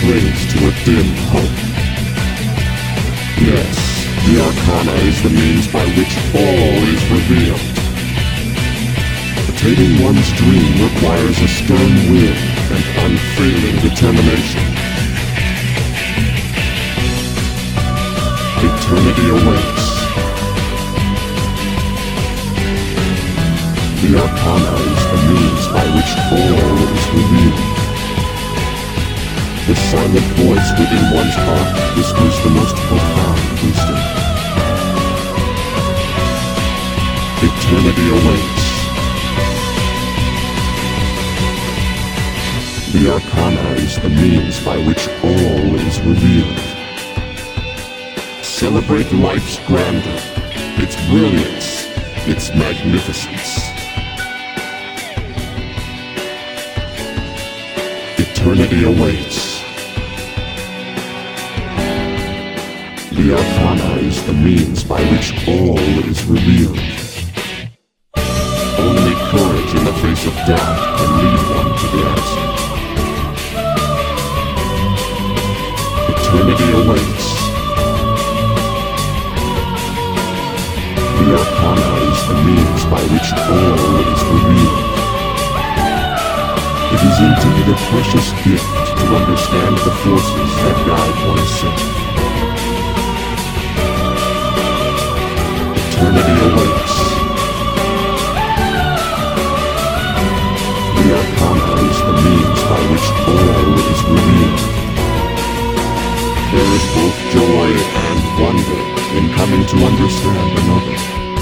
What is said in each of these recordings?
clings to a dim hope. Yes, the Arcana is the means by which all is revealed. Attaining one's dream requires a stern will and unfailing determination. Eternity awaits. The Arcana is the means by which all is revealed. The silent voice within one's heart whispers the most profound wisdom. Eternity awaits. The Arcana is the means by which all is revealed. Celebrate life's grandeur, its brilliance, its magnificence. Eternity awaits. The Arcana is the means by which all is revealed. Only courage in the face of doubt can lead one to the answer. Eternity awaits. The Arcana is the means by which all is revealed. It is indeed a precious gift to understand the forces that guide oneself. Eternity awaits. The Arcana is the means by which all is revealed. There is both joy and wonder in coming to understand another.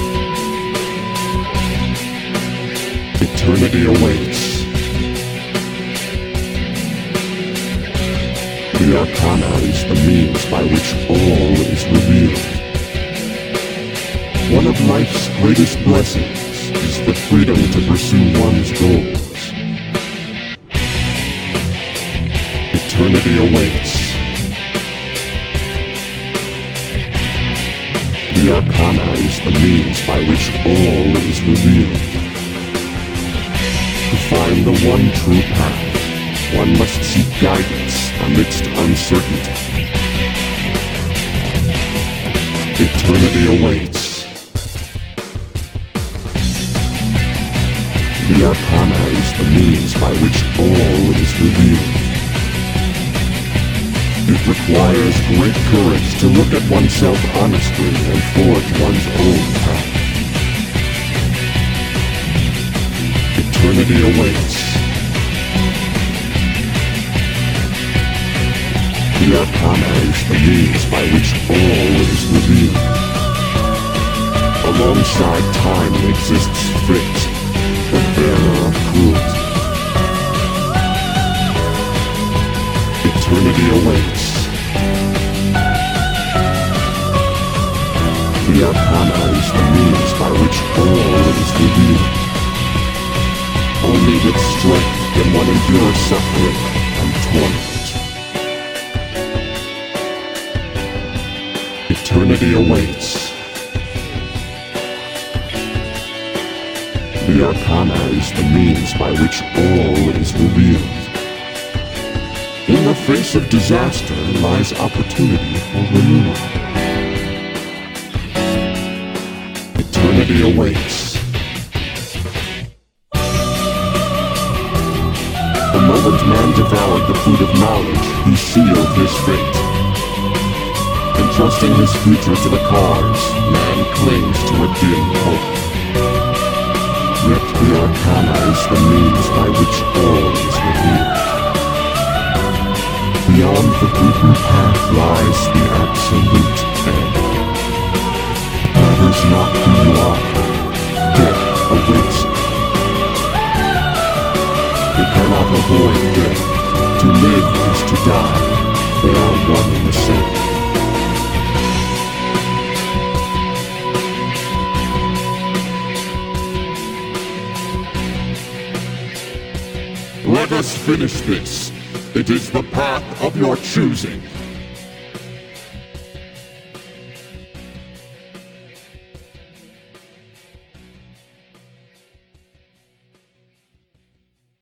Eternity awaits. The Arcana is the means by which all is revealed. One of life's greatest blessings is the freedom to pursue one's goals. Eternity awaits. The Arcana is the means by which all is revealed. To find the one true path, one must seek guidance amidst uncertainty. Eternity awaits. The Arcana is the means by which all is revealed. It requires great courage to look at oneself honestly and forge one's own path. Eternity awaits. The Arcana is the means by which all is revealed. Alongside time exists fate, the bearer of cruelty. Eternity awaits. The Arcana is the means by which all is revealed. Only with strength can one endure suffering and torment. Eternity awaits. The Arcana is the means by which all is revealed. In the face of disaster lies opportunity for renewal. Eternity awaits. The moment man devoured the food of knowledge, he sealed his fate. Entrusting his future to the cards, man clings to a dim hope. Yet the Arcana is the means by which all is revealed. Beyond the beaten path lies the absolute end. Matters not who you are, death awaits you. You cannot avoid death. To live is to die. They are one and the same. Let us finish this. It is the path of your choosing.